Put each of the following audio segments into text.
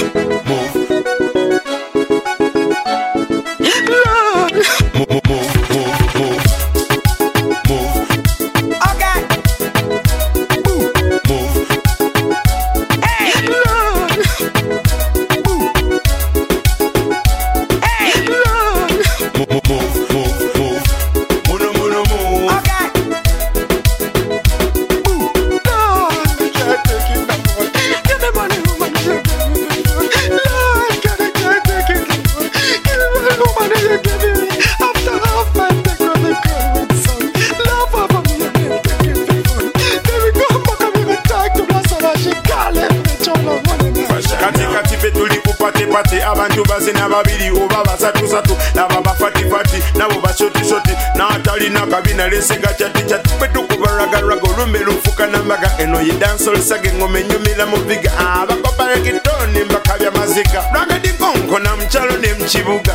Abantu bazina babiri oba basatu satu laba bafati fati nabo bashoti shoti na atalina kabina lesenga chati chati petu kubaraga rago lume lufuka namaga eno yi dancehall sage ngome nyumila muviga abakopa kitoni mbakabya mazika raga dinkonko na mchalo ne mchibuga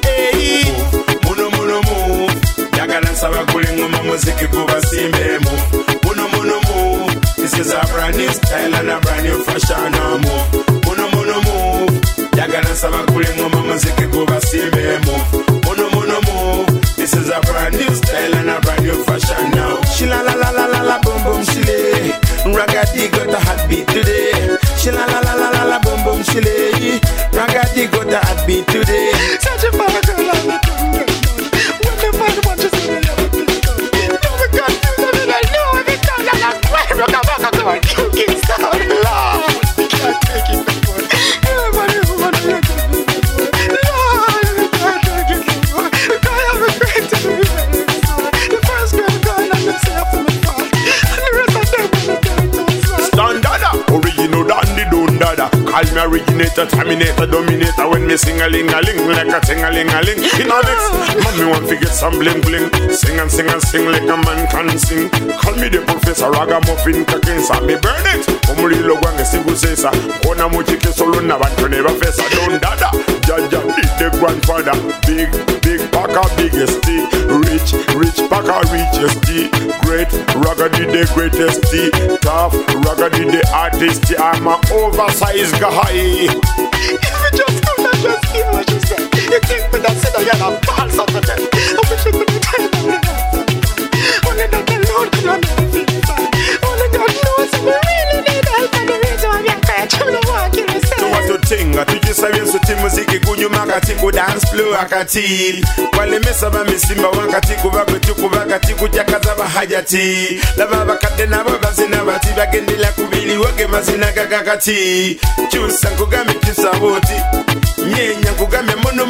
muno muno mu yagala nsaba kule ngoma muziki kuba simbe mu muno muno mu this is a brand new style and a brand new fashion mu muno muno mu yagala nsaba kule ngoma muziki kuba simbe mu muno muno mu this is a brand new style and a brand new fashion now shila la la la la la boom boom shile ragadi got a hot beat today shila la la la la la boom boom shile ragadi got a hot beat today such a fun girl on the when the man watches me love it no we can't do that I know every time that I cry rock a back go and kick it so loud we can't take it anymore everybody who wants to take it Lord we can't take it anymore God have a great to be very sorry the first girl gone and them say after me fall and the rest of them when they get it Standada original dandy dundada call me originator terminator dominator when me sing a ling like a ting a ling in a mix mommy want to get some bling bling sing and sing like a man can sing call me the professor ragamuffin kakensa me burn it omulilo gwange sigusesa kona muchike solo na bantu ne bafesa dundada jaja the grandfather big paka biggest T rich paka richest T great raggedy the greatest T tough raggedy the artist I'm a oversized guy if you just come and just hear what you say you think me that said I had a balls of the dead I wish you could tell me that only that the Lord could not make me feel only God knows if we really need help and the reason why we are crying through the walk in the city so what you think tujisabye nsuti muziki kunyuma kati ku dance floor akati wale mesaba misimba wakati kubagwe tukubakati kujakaza bahajati laba bakade nabo bazina bati bagendela kubili wage mazina gagakati chusa nkugame kisaboti nyenya nkugame mono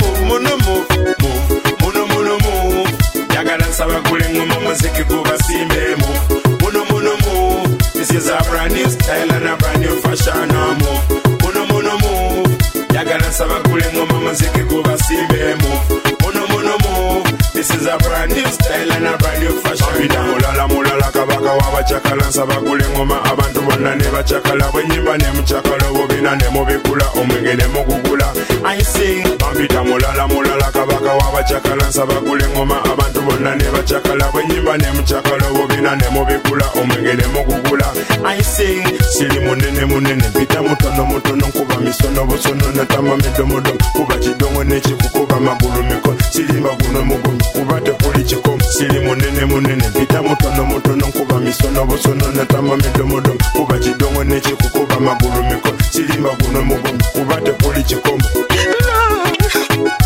yagala nsaba kule ngoma muziki kuba simbe mu mono this is a brand new style and a brand new fashion mu mono yagala nsaba kule ngoma muziki kuba simbe mu mono this is a brand new style and a brand new fashion mulala kabaka wabachakala nsaba kule ngoma abantu bonna ne bachakala bwenyimba ne mchakala bobina ne mubikula omwenge ne mugugula I sing bambita mulala kabaka wabachakala nsaba kule ngoma abantu bonna ne bachakala bwenyimba ne mchakala bobina ne mubikula omwenge ne mugugula I sing sili munene pita mutono kuba misono bosono natama medomodo kuba kidongo ne chikukuba magulu miko silimba guno mugunyu kuba tekuli chiko sili munene pita mutono kuba misono bosono natama medomodo kuba kidongo ne chikukuba magulu miko silimba guno mugunyu kuba tekuli chiko